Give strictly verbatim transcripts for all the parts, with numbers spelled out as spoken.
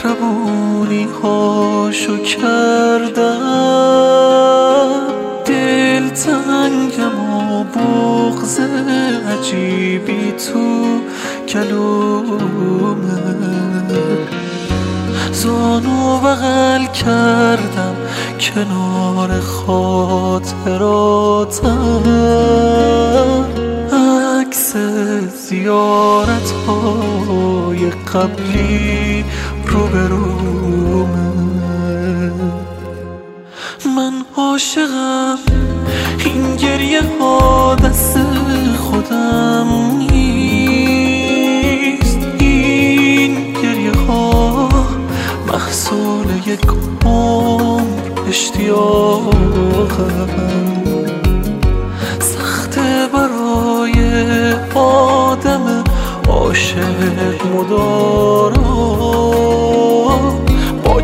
مهربونی هاشو کردم، دل تنگم و بغض عجیبی تو کلومه، زانو بغل کردم کنار خاطراتم، عکس زیارت های قبلی روبرومه. من عاشقم، این گریه ها دست خودم نیست، این گریه ها محصول یک عمر اشتیاقم. سخته برای آدم عاشق مدارا، با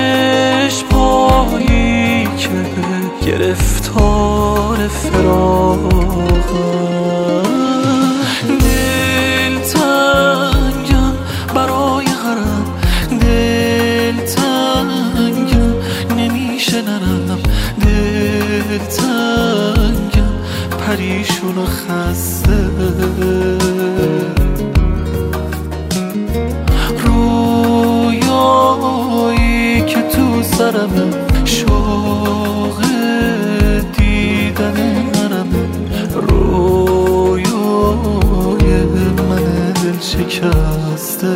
چشم‌هایی که گرفتار فراقم. دل تنگم برای غرم، دل تنگم نمیشه نرم، دل تنگم پریشون و خسته، رویایی که تو سرمه، شوق دیدن نرمه، رویای من دل شکسته.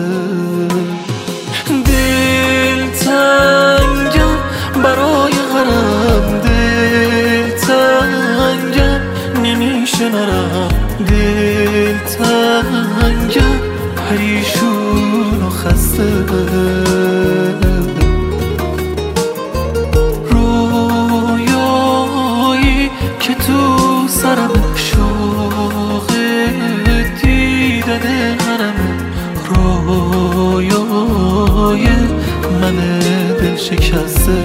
دل تنگم برای غرم، دل تنگم نمیشه نرم، دل تنگم پریشون و خسته، رویایی که تو سرم، شوق دیدن حرمه، رویای من دل شکسته.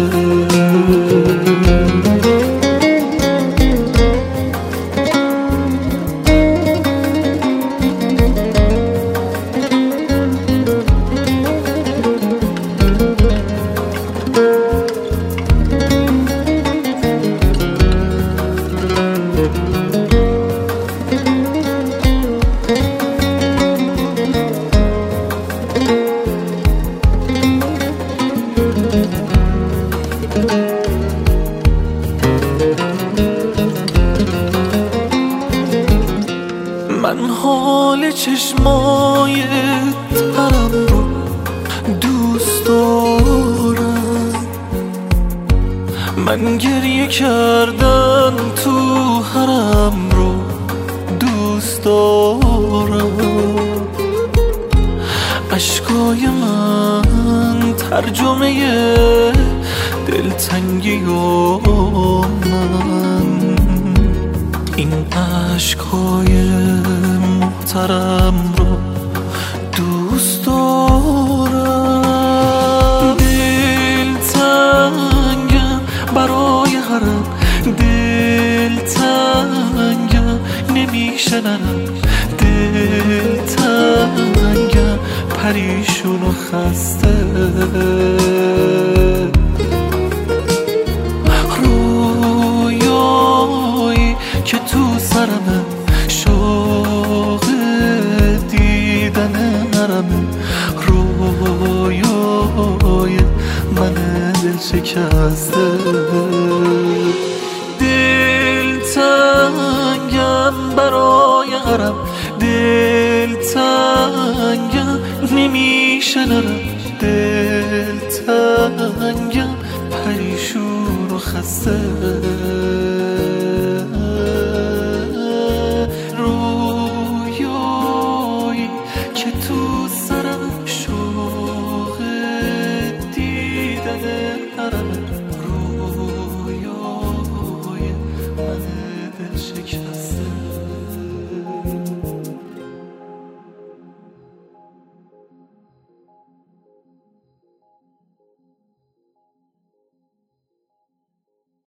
من حال چشمای ترم رو دوست دارم، من گریه کردن تو حرم رو دوست دارم. اشکای من ترجمه دلتنگی و من، این عشقای محترم رو دوست دارم. دل تنگم برای غرم، دل تنگم نمیشه نرم، دل تنگم پریشون و خسته، رویایی که تو سرمه، شوق دیدن نرمه، رویای من دل شکسته. دل تنگم برای غرم، دل تنگم نمیشه نرم، دل تنگم پریشون و خسته.